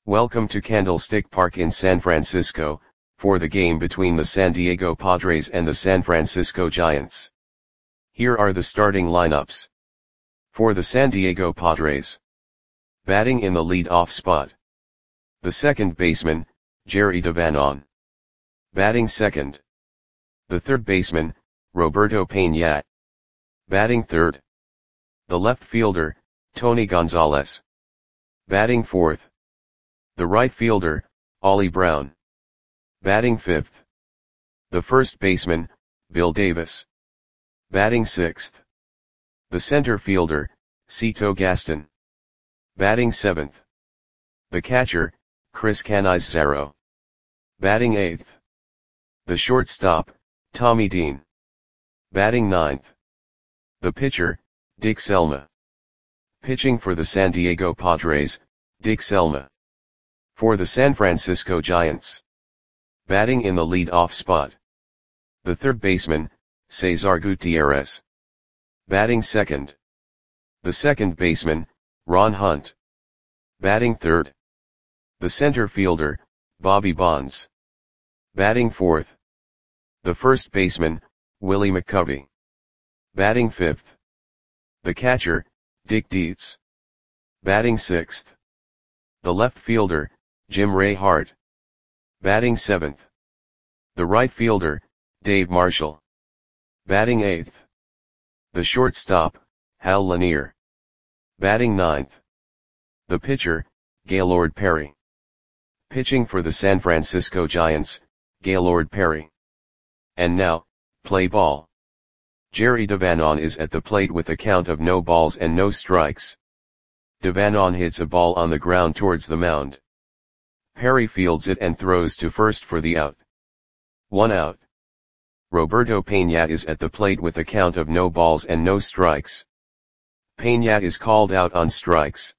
Welcome to Candlestick Park in San Francisco, for the game between the San Diego Padres and the San Francisco Giants. Here are the starting lineups. For the San Diego Padres. Batting in the lead-off spot. The second baseman, Jerry Devanon. Batting second. The third baseman, Roberto Peña. Batting third. The left fielder, Tony Gonzalez. Batting fourth. The right fielder, Ollie Brown. Batting fifth. The first baseman, Bill Davis. Batting sixth. The center fielder, Cito Gaston. Batting seventh. The catcher, Chris Canizaro. Batting eighth. The shortstop, Tommy Dean. Batting ninth. The pitcher, Dick Selma. Pitching for the San Diego Padres, Dick Selma. For the San Francisco Giants. Batting in the lead-off spot. The third baseman, Cesar Gutierrez. Batting second. The second baseman, Ron Hunt. Batting third. The center fielder, Bobby Bonds. Batting fourth. The first baseman, Willie McCovey. Batting fifth. The catcher, Dick Dietz. Batting sixth. The left fielder, Jim Ray Hart. Batting seventh. The right fielder, Dave Marshall. Batting eighth. The shortstop, Hal Lanier. Batting ninth. The pitcher, Gaylord Perry. Pitching for the San Francisco Giants, Gaylord Perry. And now, play ball. Jerry Devanon is at the plate with a count of no balls and no strikes. Devanon hits a ball on the ground towards the mound. Perry fields it and throws to first for the out. 1 out. Roberto Peña is at the plate with a count of no balls and no strikes. Peña is called out on strikes.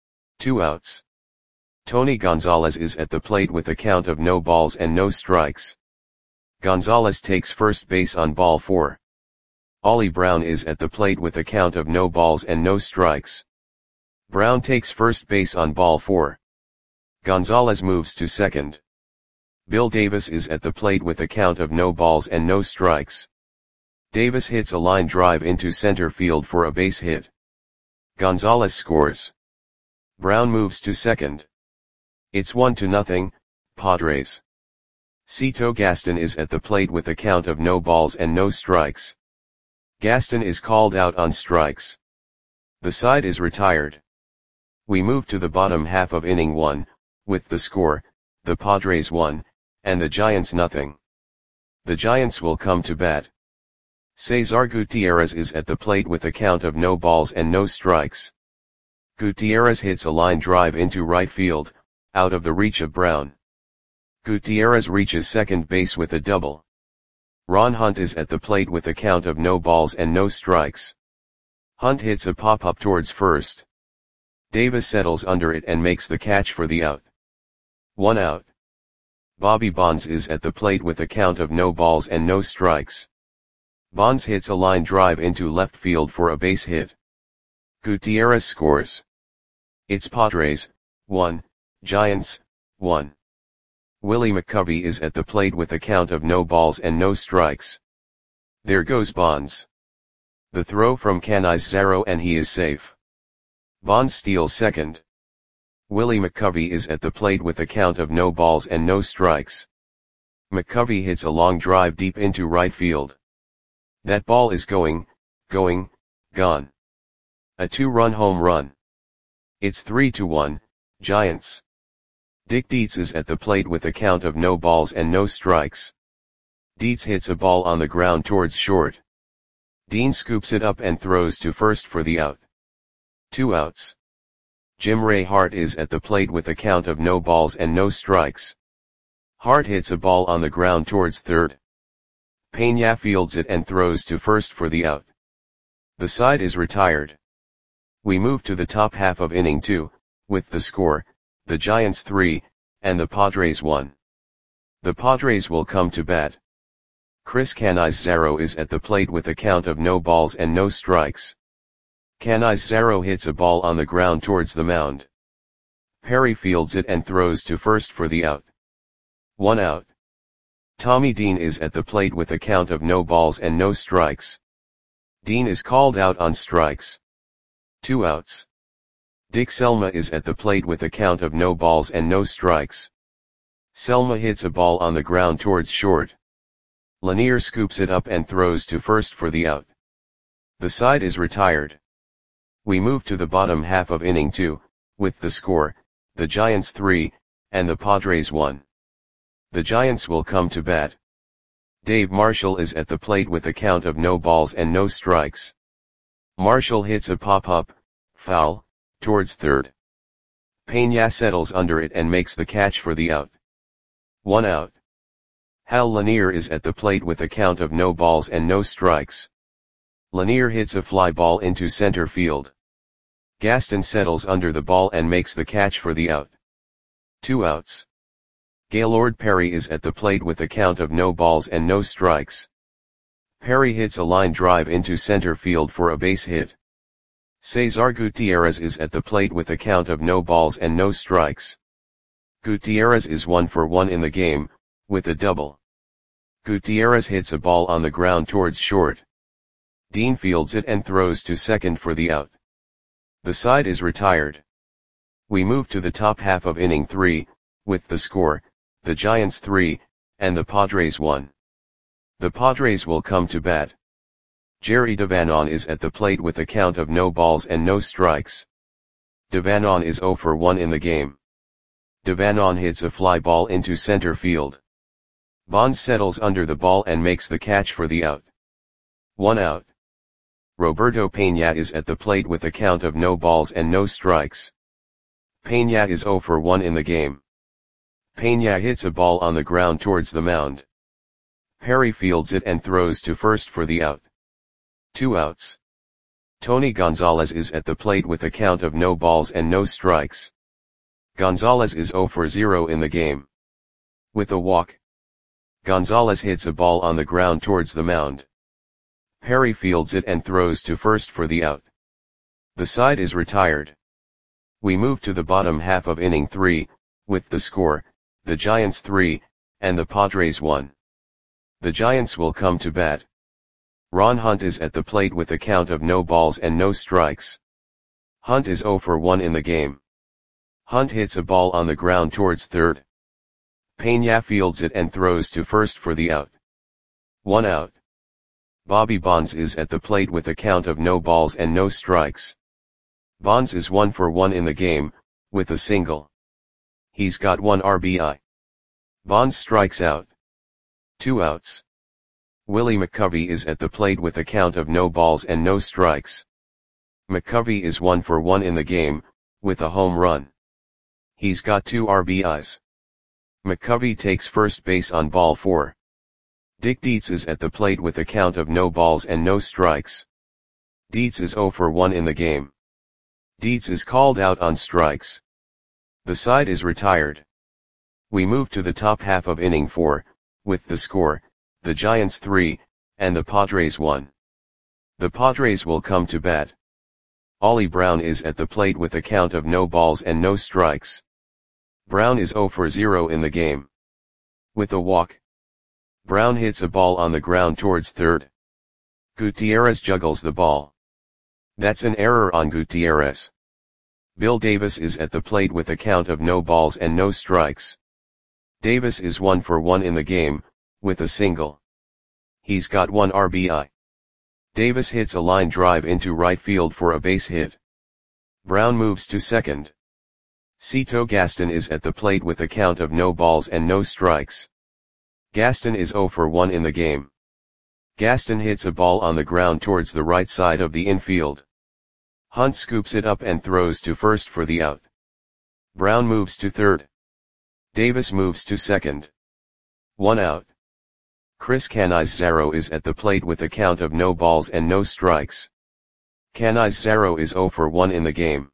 2 outs. Tony Gonzalez is at the plate with a count of no balls and no strikes. Gonzalez takes first base on ball 4. Ollie Brown is at the plate with a count of no balls and no strikes. Brown takes first base on ball 4. Gonzalez moves to second. Bill Davis is at the plate with a count of no balls and no strikes. Davis hits a line drive into center field for a base hit. Gonzalez scores. Brown moves to second. It's 1-0, Padres. Cito Gaston is at the plate with a count of no balls and no strikes. Gaston is called out on strikes. The side is retired. We move to the bottom half of inning 1, with the score, the Padres 1, and the Giants 0. The Giants will come to bat. Cesar Gutierrez is at the plate with a count of no balls and no strikes. Gutierrez hits a line drive into right field, out of the reach of Brown. Gutierrez reaches second base with a double. Ron Hunt is at the plate with a count of no balls and no strikes. Hunt hits a pop-up towards first. Davis settles under it and makes the catch for the out. 1 out. Bobby Bonds is at the plate with a count of no balls and no strikes. Bonds hits a line drive into left field for a base hit. Gutierrez scores. It's Padres 1, Giants 1. Willie McCovey is at the plate with a count of no balls and no strikes. There goes Bonds. The throw from Canizaro and he is safe. Bonds steals second. Willie McCovey is at the plate with a count of no balls and no strikes. McCovey hits a long drive deep into right field. That ball is gone. A 2-run home run. It's 3-1, Giants. Dick Dietz is at the plate with a count of no balls and no strikes. Dietz hits a ball on the ground towards short. Dean scoops it up and throws to first for the out. 2 outs. Jim Ray Hart is at the plate with a count of no balls and no strikes. Hart hits a ball on the ground towards third. Peña fields it and throws to first for the out. The side is retired. We move to the top half of inning 2, with the score, the Giants 3, and the Padres 1. The Padres will come to bat. Chris Canizaro is at the plate with a count of no balls and no strikes. Canizaro hits a ball on the ground towards the mound. Perry fields it and throws to first for the out. 1 out. Tommy Dean is at the plate with a count of no balls and no strikes. Dean is called out on strikes. 2 outs. Dick Selma is at the plate with a count of no balls and no strikes. Selma hits a ball on the ground towards short. Lanier scoops it up and throws to first for the out. The side is retired. We move to the bottom half of inning 2, with the score, the Giants 3, and the Padres 1. The Giants will come to bat. Dave Marshall is at the plate with a count of no balls and no strikes. Marshall hits a pop-up, foul, towards third. Peña settles under it and makes the catch for the out. 1 out. Hal Lanier is at the plate with a count of no balls and no strikes. Lanier hits a fly ball into center field. Gaston settles under the ball and makes the catch for the out. 2 outs. Gaylord Perry is at the plate with a count of no balls and no strikes. Perry hits a line drive into center field for a base hit. Cesar Gutierrez is at the plate with a count of no balls and no strikes. Gutierrez is 1 for 1 in the game, with a double. Gutierrez hits a ball on the ground towards short. Dean fields it and throws to second for the out. The side is retired. We move to the top half of inning 3, with the score, the Giants 3, and the Padres 1. The Padres will come to bat. Jerry Devanon is at the plate with a count of no balls and no strikes. Devanon is 0 for 1 in the game. Devanon hits a fly ball into center field. Bonds settles under the ball and makes the catch for the out. 1 out. Roberto Peña is at the plate with a count of no balls and no strikes. Peña is 0 for 1 in the game. Peña hits a ball on the ground towards the mound. Perry fields it and throws to first for the out. 2 outs. Tony Gonzalez is at the plate with a count of no balls and no strikes. Gonzalez is 0 for 0 in the game. With a walk. Gonzalez hits a ball on the ground towards the mound. Perry fields it and throws to first for the out. The side is retired. We move to the bottom half of inning 3, with the score, the Giants 3, and the Padres 1. The Giants will come to bat. Ron Hunt is at the plate with a count of no balls and no strikes. Hunt is 0 for 1 in the game. Hunt hits a ball on the ground towards third. Peña fields it and throws to first for the out. 1 out. Bobby Bonds is at the plate with a count of no balls and no strikes. Bonds is 1 for 1 in the game, with a single. He's got 1 RBI. Bonds strikes out. 2 outs. Willie McCovey is at the plate with a count of no balls and no strikes. McCovey is 1 for 1 in the game, with a home run. He's got 2 RBIs. McCovey takes first base on ball 4. Dick Dietz is at the plate with a count of no balls and no strikes. Dietz is 0 for 1 in the game. Dietz is called out on strikes. The side is retired. We move to the top half of inning 4, with the score, the Giants 3, and the Padres 1. The Padres will come to bat. Ollie Brown is at the plate with a count of no balls and no strikes. Brown is 0 for 0 in the game. With a walk. Brown hits a ball on the ground towards third. Gutierrez juggles the ball. That's an error on Gutierrez. Bill Davis is at the plate with a count of no balls and no strikes. Davis is 1 for 1 in the game, with a single. He's got 1 RBI. Davis hits a line drive into right field for a base hit. Brown moves to second. Cito Gaston is at the plate with a count of no balls and no strikes. Gaston is 0 for 1 in the game. Gaston hits a ball on the ground towards the right side of the infield. Hunt scoops it up and throws to first for the out. Brown moves to third. Davis moves to second. 1 out. Chris Canizaro is at the plate with a count of no balls and no strikes. Canizaro is 0 for 1 in the game.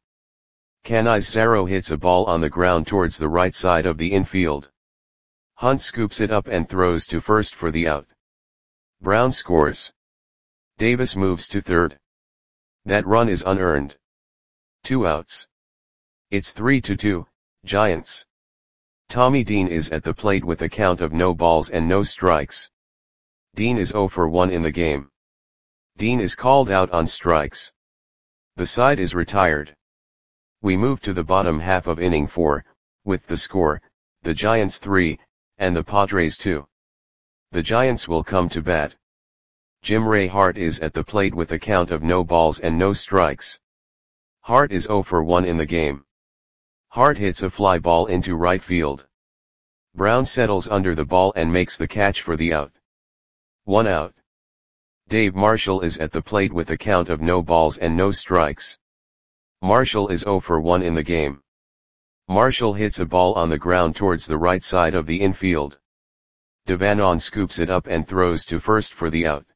Canizaro hits a ball on the ground towards the right side of the infield. Hunt scoops it up and throws to first for the out. Brown scores. Davis moves to third. That run is unearned. 2 outs. It's 3-2. Giants. Tommy Dean is at the plate with a count of no balls and no strikes. Dean is 0 for 1 in the game. Dean is called out on strikes. The side is retired. We move to the bottom half of inning 4, with the score, the Giants 3, and the Padres 2. The Giants will come to bat. Jim Ray Hart is at the plate with a count of no balls and no strikes. Hart is 0 for 1 in the game. Hart hits a fly ball into right field. Brown settles under the ball and makes the catch for the out. 1 out. Dave Marshall is at the plate with a count of no balls and no strikes. Marshall is 0 for 1 in the game. Marshall hits a ball on the ground towards the right side of the infield. Devanon scoops it up and throws to first for the out.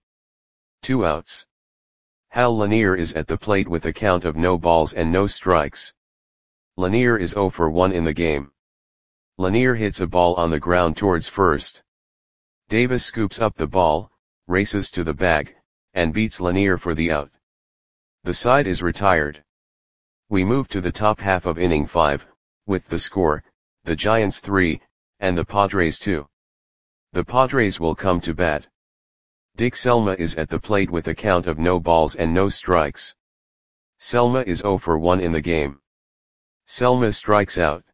2 outs. Hal Lanier is at the plate with a count of no balls and no strikes. Lanier is 0 for 1 in the game. Lanier hits a ball on the ground towards first. Davis scoops up the ball, races to the bag, and beats Lanier for the out. The side is retired. We move to the top half of inning 5, with the score, the Giants 3, and the Padres 2. The Padres will come to bat. Dick Selma is at the plate with a count of no balls and no strikes. Selma is 0 for 1 in the game. Selma strikes out.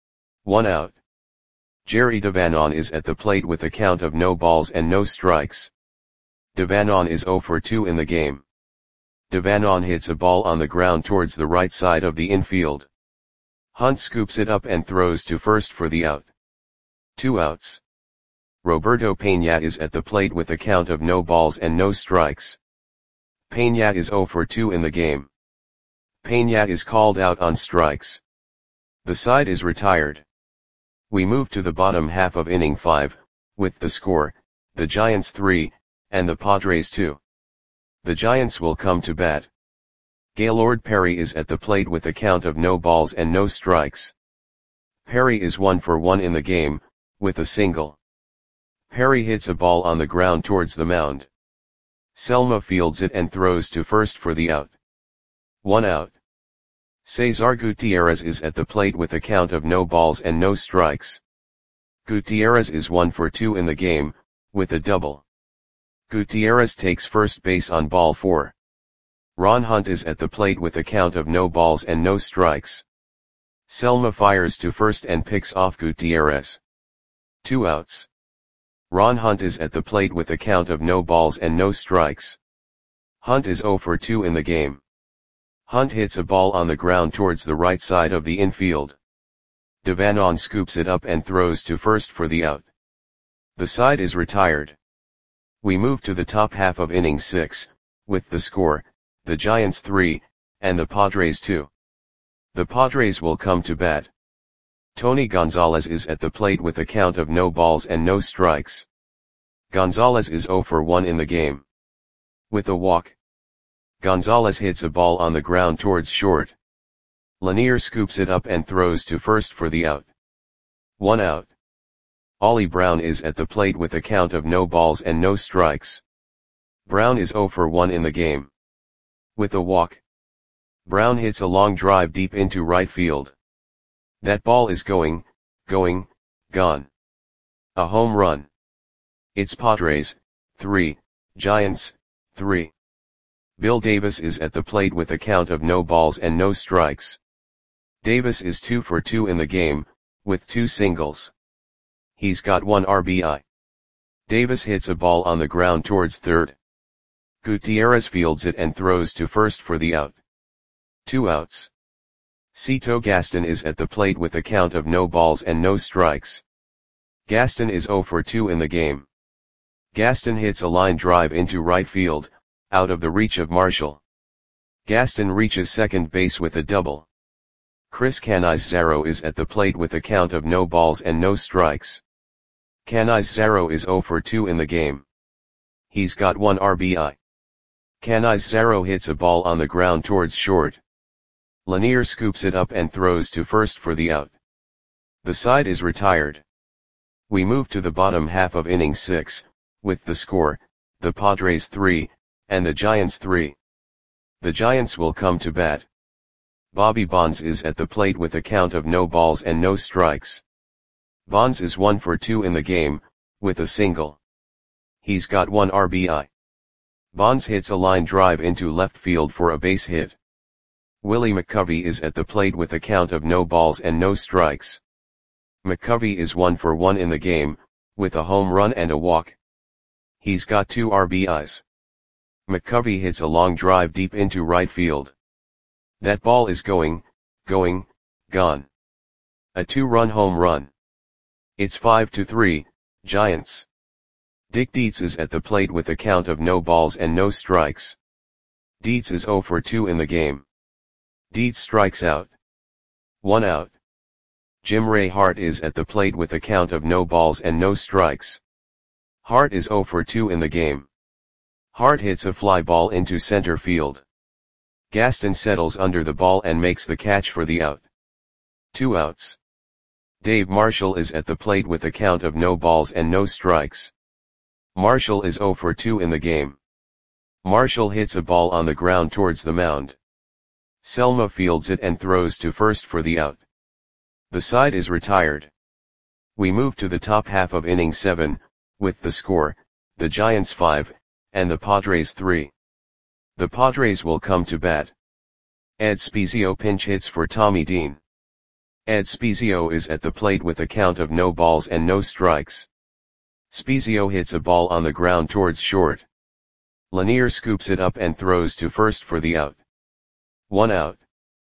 1 out. Jerry Devanon is at the plate with a count of no balls and no strikes. Devanon is 0 for 2 in the game. Devanon hits a ball on the ground towards the right side of the infield. Hunt scoops it up and throws to first for the out. 2 outs. Roberto Peña is at the plate with a count of no balls and no strikes. Peña is 0 for 2 in the game. Peña is called out on strikes. The side is retired. We move to the bottom half of inning 5, with the score, the Giants 3, and the Padres 2. The Giants will come to bat. Gaylord Perry is at the plate with a count of no balls and no strikes. Perry is 1 for 1 in the game, with a single. Perry hits a ball on the ground towards the mound. Selma fields it and throws to first for the out. 1 out. Cesar Gutierrez is at the plate with a count of no balls and no strikes. Gutierrez is 1 for 2 in the game, with a double. Gutierrez takes first base on ball 4. Ron Hunt is at the plate with a count of no balls and no strikes. Selma fires to first and picks off Gutierrez. 2 outs. Ron Hunt is at the plate with a count of no balls and no strikes. Hunt is 0 for 2 in the game. Hunt hits a ball on the ground towards the right side of the infield. Devanon scoops it up and throws to first for the out. The side is retired. We move to the top half of inning 6, with the score, the Giants 3, and the Padres 2. The Padres will come to bat. Tony Gonzalez is at the plate with a count of no balls and no strikes. Gonzalez is 0 for 1 in the game. With a walk. Gonzalez hits a ball on the ground towards short. Lanier scoops it up and throws to first for the out. 1 out. Ollie Brown is at the plate with a count of no balls and no strikes. Brown is 0 for 1 in the game. With a walk. Brown hits a long drive deep into right field. That ball is gone. A home run. It's Padres, 3, Giants, 3. Bill Davis is at the plate with a count of no balls and no strikes. Davis is 2 for 2 in the game, with 2 singles. He's got 1 RBI. Davis hits a ball on the ground towards third. Gutierrez fields it and throws to first for the out. 2 outs. Cito Gaston is at the plate with a count of no balls and no strikes. Gaston is 0 for 2 in the game. Gaston hits a line drive into right field, out of the reach of Marshall. Gaston reaches second base with a double. Chris Canizaro is at the plate with a count of no balls and no strikes. Canizaro is 0 for 2 in the game. He's got 1 RBI. Canizaro hits a ball on the ground towards short. Lanier scoops it up and throws to first for the out. The side is retired. We move to the bottom half of inning 6, with the score, the Padres 3, and the Giants 3. The Giants will come to bat. Bobby Bonds is at the plate with a count of no balls and no strikes. Bonds is 1 for 2 in the game, with a single. He's got 1 RBI. Bonds hits a line drive into left field for a base hit. Willie McCovey is at the plate with a count of no balls and no strikes. McCovey is 1 for 1 in the game, with a home run and a walk. He's got 2 RBIs. McCovey hits a long drive deep into right field. That ball is gone. A 2-run home run. It's 5-3, Giants. Dick Dietz is at the plate with a count of no balls and no strikes. Dietz is 0 for 2 in the game. Dietz strikes out. 1 out. Jim Ray Hart is at the plate with a count of no balls and no strikes. Hart is 0 for 2 in the game. Hart hits a fly ball into center field. Gaston settles under the ball and makes the catch for the out. 2 outs. Dave Marshall is at the plate with a count of no balls and no strikes. Marshall is 0 for 2 in the game. Marshall hits a ball on the ground towards the mound. Selma fields it and throws to first for the out. The side is retired. We move to the top half of inning 7, with the score, the Giants 5, and the Padres 3. The Padres will come to bat. Ed Spezio pinch hits for Tommy Dean. Ed Spezio is at the plate with a count of no balls and no strikes. Spezio hits a ball on the ground towards short. Lanier scoops it up and throws to first for the out. 1 out.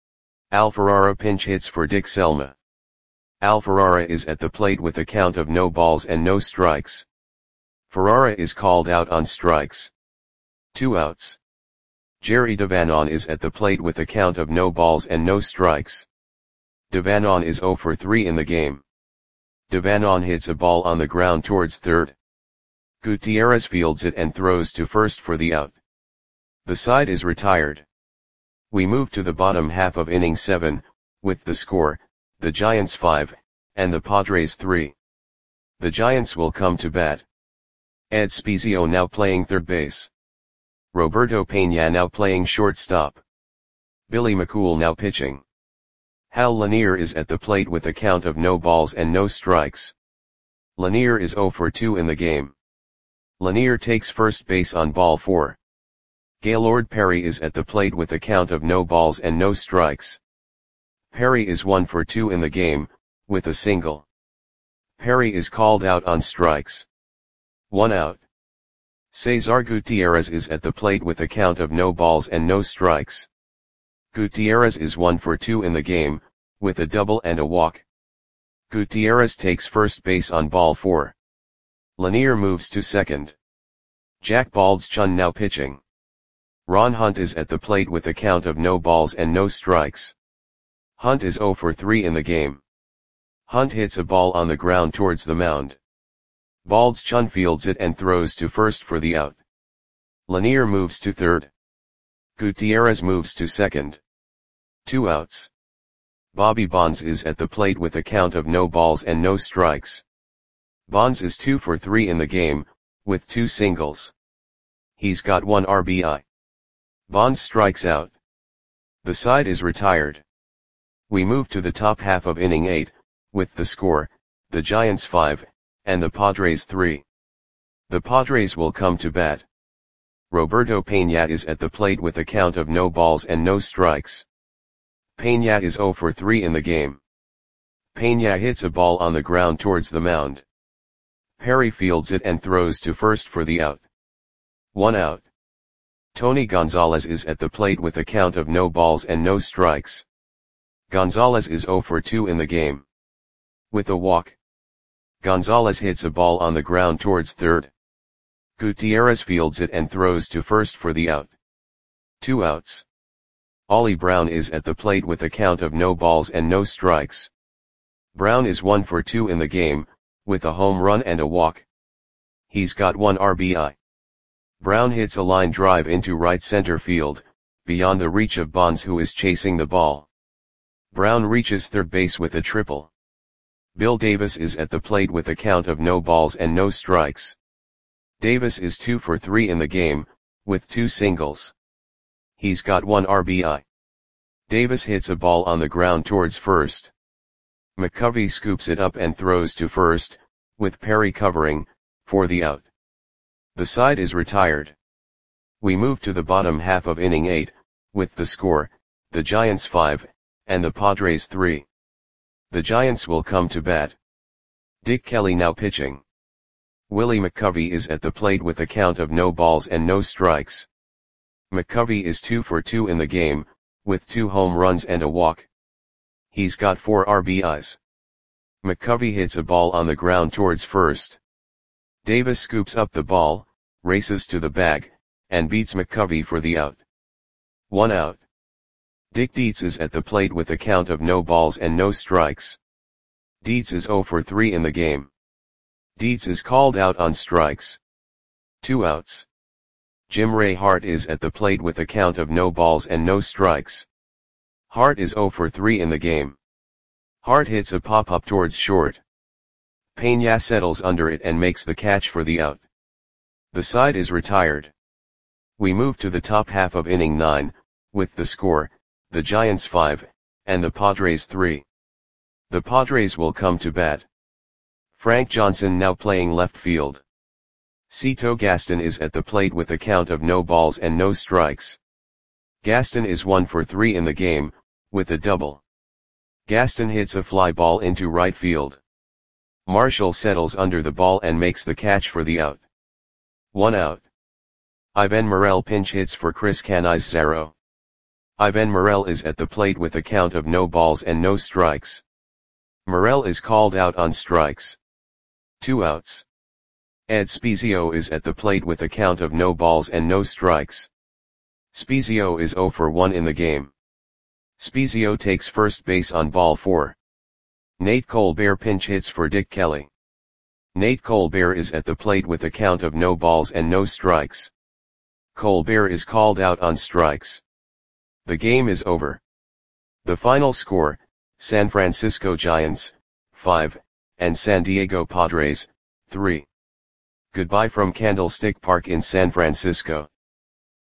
Al Ferrara pinch hits for Dick Selma. Al Ferrara is at the plate with a count of no balls and no strikes. Ferrara is called out on strikes. 2 outs. Jerry Devanon is at the plate with a count of no balls and no strikes. Devanon is 0 for 3 in the game. Devanon hits a ball on the ground towards third. Gutierrez fields it and throws to first for the out. The side is retired. We move to the bottom half of inning 7, with the score, the Giants 5, and the Padres 3. The Giants will come to bat. Ed Spezio now playing third base. Roberto Peña now playing shortstop. Billy McCool now pitching. Hal Lanier is at the plate with a count of no balls and no strikes. Lanier is 0 for 2 in the game. Lanier takes first base on ball 4. Gaylord Perry is at the plate with a count of no balls and no strikes. Perry is 1 for 2 in the game, with a single. Perry is called out on strikes. 1 out. Cesar Gutierrez is at the plate with a count of no balls and no strikes. Gutierrez is 1 for 2 in the game, with a double and a walk. Gutierrez takes first base on ball 4. Lanier moves to second. Jack Baldschun now pitching. Ron Hunt is at the plate with a count of no balls and no strikes. Hunt is 0 for 3 in the game. Hunt hits a ball on the ground towards the mound. Baldschun fields it and throws to first for the out. Lanier moves to third. Gutierrez moves to second. 2 outs. Bobby Bonds is at the plate with a count of no balls and no strikes. Bonds is 2 for 3 in the game, with 2 singles. He's got 1 RBI. Bonds strikes out. The side is retired. We move to the top half of inning 8, with the score, the Giants 5, and the Padres 3. The Padres will come to bat. Roberto Peña is at the plate with a count of no balls and no strikes. Peña is 0 for 3 in the game. Peña hits a ball on the ground towards the mound. Perry fields it and throws to first for the out. 1 out. Tony Gonzalez is at the plate with a count of no balls and no strikes. Gonzalez is 0 for 2 in the game. With a walk. Gonzalez hits a ball on the ground towards third. Gutierrez fields it and throws to first for the out. 2 outs. Ollie Brown is at the plate with a count of no balls and no strikes. Brown is 1 for 2 in the game, with a home run and a walk. He's got 1 RBI. Brown hits a line drive into right center field, beyond the reach of Bonds, who is chasing the ball. Brown reaches third base with a triple. Bill Davis is at the plate with a count of no balls and no strikes. Davis is 2 for 3 in the game, with 2 singles. He's got 1 RBI. Davis hits a ball on the ground towards first. McCovey scoops it up and throws to first, with Perry covering, for the out. The side is retired. We move to the bottom half of inning 8, with the score, the Giants 5, and the Padres 3. The Giants will come to bat. Dick Kelly now pitching. Willie McCovey is at the plate with a count of no balls and no strikes. McCovey is 2 for 2 in the game, with 2 home runs and a walk. He's got 4 RBIs. McCovey hits a ball on the ground towards first. Davis scoops up the ball, races to the bag, and beats McCovey for the out. 1 out. Dick Dietz is at the plate with a count of no balls and no strikes. Dietz is 0 for 3 in the game. Dietz is called out on strikes. 2 outs. Jim Ray Hart is at the plate with a count of no balls and no strikes. Hart is 0 for 3 in the game. Hart hits a pop-up towards short. Peña settles under it and makes the catch for the out. The side is retired. We move to the top half of inning 9, with the score, the Giants 5, and the Padres 3. The Padres will come to bat. Frank Johnson now playing left field. Cito Gaston is at the plate with a count of no balls and no strikes. Gaston is 1 for 3 in the game, with a double. Gaston hits a fly ball into right field. Marshall settles under the ball and makes the catch for the out. 1 out. Ivan Morel pinch hits for Chris Canizaro. Ivan Morel is at the plate with a count of no balls and no strikes. Morel is called out on strikes. 2 outs. Ed Spezio is at the plate with a count of no balls and no strikes. Spezio is 0 for 1 in the game. Spezio takes first base on ball 4. Nate Colbert pinch hits for Dick Kelly. Nate Colbert is at the plate with a count of no balls and no strikes. Colbert is called out on strikes. The game is over. The final score, San Francisco Giants, 5, and San Diego Padres, 3. Goodbye from Candlestick Park in San Francisco.